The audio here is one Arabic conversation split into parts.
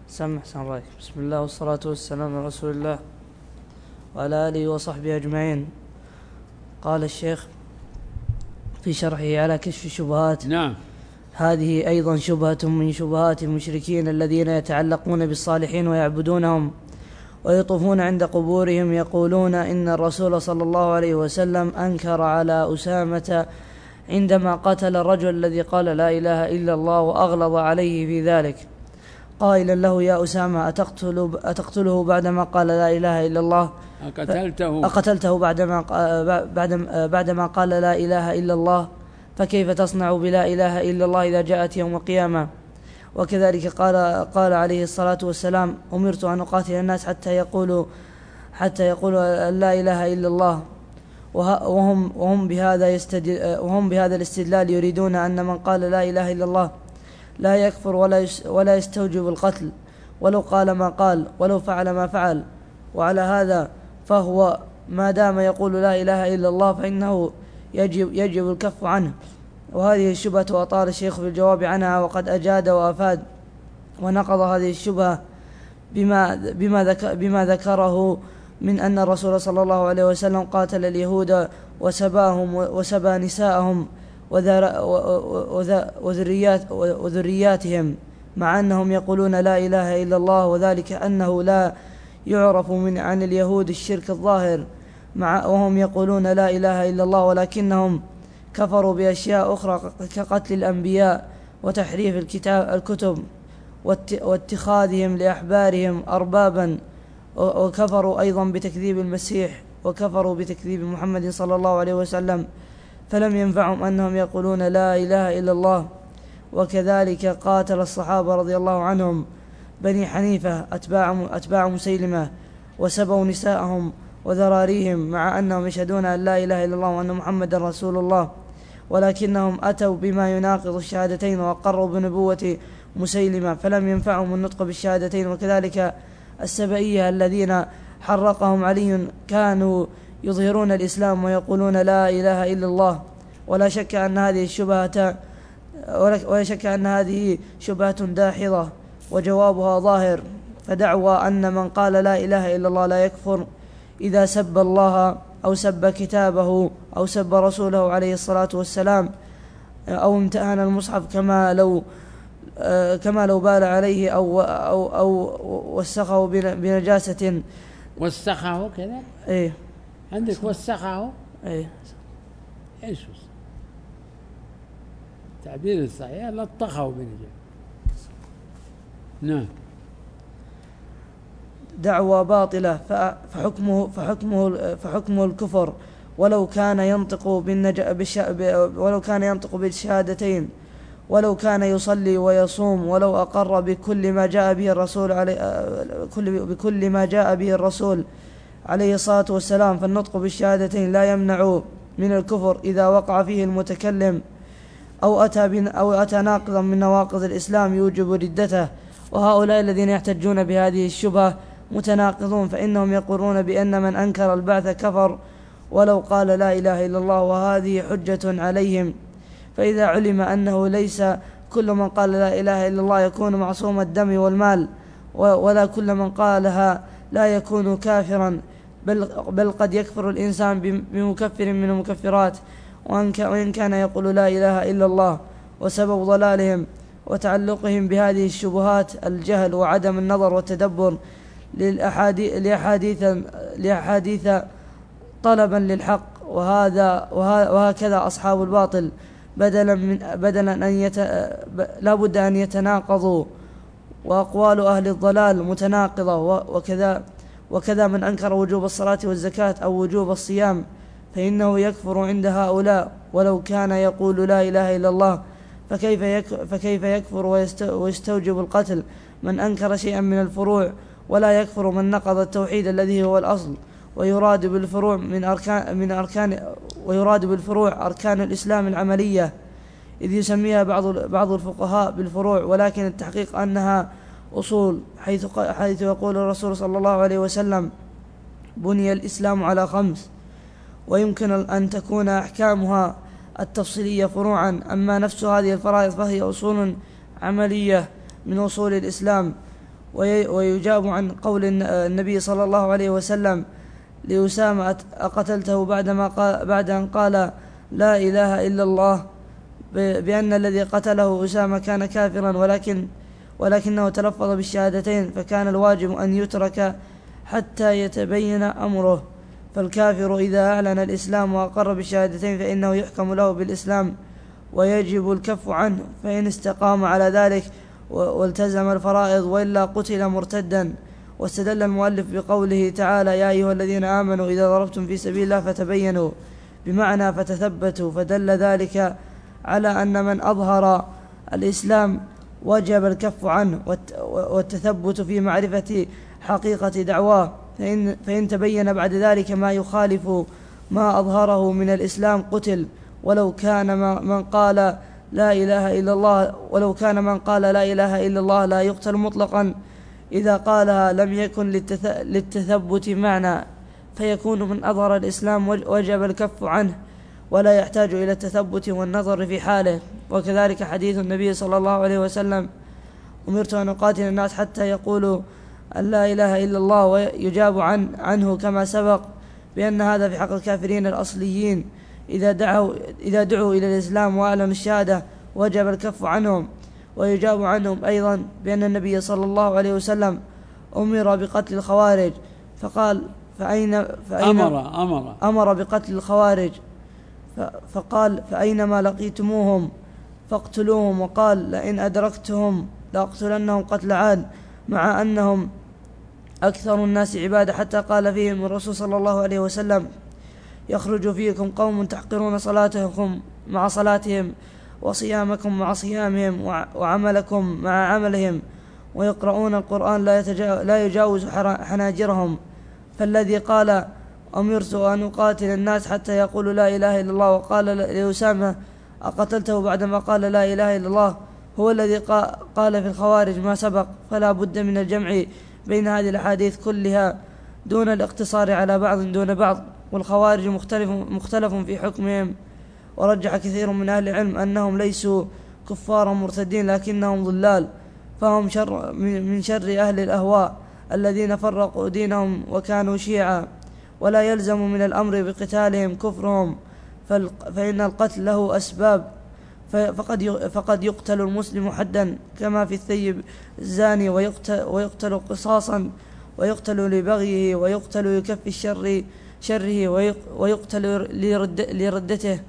سمح سن رايك. بسم الله والصلاة والسلام على رسول الله وعلى آله وصحبه أجمعين. قال الشيخ في شرحه على كشف الشبهات: نعم. هذه أيضا شبهة من شبهات المشركين الذين يتعلقون بالصالحين ويعبدونهم ويطوفون عند قبورهم، يقولون إن الرسول صلى الله عليه وسلم أنكر على أسامة عندما قتل الرجل الذي قال لا إله إلا الله وأغلظ عليه في ذلك، قائلا له: يا أسامة أتقتله بعدما قال لا إله إلا الله؟ أقتلته بعدما قال لا إله إلا الله؟ فكيف تصنع بلا إله إلا الله إذا جاءت يوم القيامة؟ وكذلك قال عليه الصلاة والسلام: أمرت أن أقاتل الناس حتى يقولوا لا إله إلا الله. وهم بهذا الاستدلال يريدون أن من قال لا إله إلا الله لا يكفر ولا يستوجب القتل، ولو قال ما قال ولو فعل ما فعل. وعلى هذا فهو ما دام يقول لا إله إلا الله فإنه يجب الكف عنه. وهذه الشبهة أطال الشيخ في الجواب عنها، وقد أجاد وأفاد ونقض هذه الشبهة بما ذكره من أن الرسول صلى الله عليه وسلم قاتل اليهود وسباهم وسبى نساءهم وذرياتهم، مع أنهم يقولون لا إله إلا الله، وذلك أنه لا يعرف عن اليهود الشرك الظاهر، وهم يقولون لا إله إلا الله، ولكنهم كفروا بأشياء أخرى كقتل الأنبياء وتحريف الكتب واتخاذهم لأحبارهم أربابا، وكفروا أيضا بتكذيب المسيح، وكفروا بتكذيب محمد صلى الله عليه وسلم، فلم ينفعهم أنهم يقولون لا إله إلا الله. وكذلك قاتل الصحابة رضي الله عنهم بني حنيفة أتباع مسيلمة وسبوا نساءهم وذراريهم، مع أنهم يشهدون أن لا إله إلا الله وأن محمد رسول الله، ولكنهم أتوا بما يناقض الشهادتين وأقروا بنبوة مسيلمة، فلم ينفعهم النطق بالشهادتين. وكذلك السبئية الذين حرقهم علي كانوا يظهرون الإسلام ويقولون لا إله إلا الله. ولا شك أن هذه شبهة داحضة وجوابها ظاهر، فدعوى أن من قال لا إله إلا الله لا يكفر إذا سب الله أو سب كتابه أو سب رسوله عليه الصلاة والسلام أو امتهن المصحف كما لو بال عليه أو وسخه بنجاسة. وسخه كذا؟ إيه عندك وسخه؟ إيه إيش تعبير الصحيح لطخه بنجاسة. نعم. دعوى باطلة فحكمه الكفر ولو كان ينطق بالشهادتين، ولو كان يصلي ويصوم، ولو أقر بكل ما جاء به الرسول عليه الصلاة والسلام. فالنطق بالشهادتين لا يمنع من الكفر إذا وقع فيه المتكلم أو أتى ناقضا من نواقض الإسلام يوجب ردته. وهؤلاء الذين يحتجون بهذه الشبهة متناقضون، فإنهم يقرون بأن من أنكر البعث كفر ولو قال لا إله إلا الله، وهذه حجة عليهم. فإذا علم أنه ليس كل من قال لا إله إلا الله يكون معصوم الدم والمال، ولا كل من قالها لا يكون كافرا، بل قد يكفر الإنسان بمكفر من المكفرات، وإن كان يقول لا إله إلا الله. وسبب ضلالهم وتعلقهم بهذه الشبهات الجهل وعدم النظر والتدبر لأحاديث طلبا للحق. وهكذا أصحاب الباطل لا بد أن يتناقضوا، وأقوال أهل الضلال متناقضة. وكذا من أنكر وجوب الصلاة والزكاة أو وجوب الصيام فإنه يكفر عند هؤلاء ولو كان يقول لا إله إلا الله. فكيف يكفر ويستوجب القتل من أنكر شيئا من الفروع، ولا يكفر من نقض التوحيد الذي هو الأصل. ويراد بالفروع أركان الإسلام العملية، إذ يسميها بعض الفقهاء بالفروع، ولكن التحقيق أنها أصول، حيث يقول الرسول صلى الله عليه وسلم: بني الإسلام على 5، ويمكن أن تكون أحكامها التفصيلية فروعا. أما نفس هذه الفرائض فهي أصول عملية من أصول الإسلام، ويجاب عن قول النبي صلى الله عليه وسلم لأسامة: أقتلته بعد أن قال لا إله إلا الله، بأن الذي قتله أسامة كان كافرا ولكنه تلفظ بالشهادتين، فكان الواجب أن يترك حتى يتبين أمره. فالكافر إذا أعلن الإسلام وأقر بالشهادتين فإنه يحكم له بالإسلام ويجب الكف عنه، فإن استقام على ذلك والتزم الفرائض، وإلا قتل مرتدا. واستدل المؤلف بقوله تعالى: يا أيها الذين آمنوا إذا ضربتم في سبيل الله فتبينوا، بمعنى فتثبتوا، فدل ذلك على أن من أظهر الإسلام وجب الكف عنه والتثبت في معرفة حقيقة دعواه، فإن تبين بعد ذلك ما يخالف ما أظهره من الإسلام قتل، ولو كان من قال لا إله إلا الله لا يقتل مطلقا. إذا قالها لم يكن للتثبت معنى، فيكون من أظهر الإسلام وجب الكف عنه ولا يحتاج إلى التثبت والنظر في حاله. وكذلك حديث النبي صلى الله عليه وسلم: أمرت أن أقاتل الناس حتى يقولوا أن لا إله إلا الله، ويجاب عنه كما سبق بأن هذا في حق الكافرين الأصليين إذا دعوا إلى الإسلام وأعلنوا الشهادة وجب الكف عنهم. ويجاب عنهم أيضا بأن النبي صلى الله عليه وسلم أمر بقتل الخوارج، فقال: أمر بقتل الخوارج، فقال: فأينما لقيتموهم فاقتلوهم، وقال: لئن أدركتهم لأقتلنهم قتل عاد، مع أنهم أكثر الناس عبادة، حتى قال فيهم الرسول صلى الله عليه وسلم: يخرج فيكم قوم تحقرون صلاتكم مع صلاتهم، وصيامكم مع صيامهم، وعملكم مع عملهم، ويقرؤون القرآن لا يجاوز حناجرهم. فالذي قال: أمرت أن أقاتل الناس حتى يقولوا لا إله إلا الله، وقال لأسامة: أقتلته بعدما قال لا إله إلا الله، هو الذي قال في الخوارج ما سبق. فلا بد من الجمع بين هذه الأحاديث كلها دون الاقتصار على بعض دون بعض. والخوارج مختلف في حكمهم، ورجح كثير من أهل العلم أنهم ليسوا كفارا مرتدين لكنهم ضلال، فهم من شر أهل الأهواء الذين فرقوا دينهم وكانوا شيعا. ولا يلزم من الأمر بقتالهم كفرهم، فإن القتل له أسباب، فقد يقتل المسلم حدا كما في الثيب الزاني، ويقتل قصاصا، ويقتل لبغيه، ويقتل لكف شره، ويقتل لردته.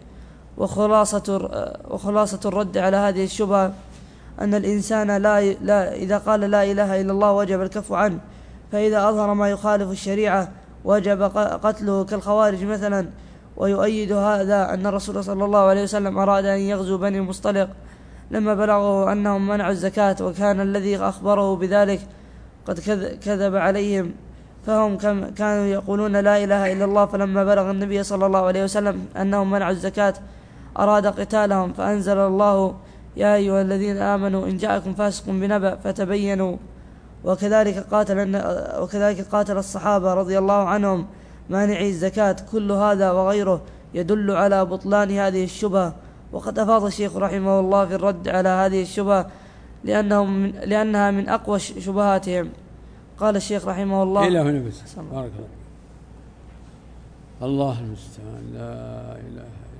وخلاصة الرد على هذه الشبهة أن الإنسان لا إذا قال لا إله إلا الله وجب الكف عنه، فإذا أظهر ما يخالف الشريعة وجب قتله كالخوارج مثلا. ويؤيد هذا أن الرسول صلى الله عليه وسلم أراد أن يغزو بني المصطلق لما بلغه أنهم منعوا الزكاة، وكان الذي أخبره بذلك قد كذب عليهم، فهم كانوا يقولون لا إله إلا الله. فلما بلغ النبي صلى الله عليه وسلم أنهم منعوا الزكاة أراد قتالهم، فأنزل الله: يا أيها الذين آمنوا إن جاءكم فاسق بنبأ فتبينوا. وكذلك قاتل الصحابة رضي الله عنهم مانعي الزكاة. كل هذا وغيره يدل على بطلان هذه الشبهة. وقد أفاض الشيخ رحمه الله في الرد على هذه الشبهة لأنها من أقوى شبهاتهم. قال الشيخ رحمه الله: إلى هنا بس. بارك الله المستعان. لا إله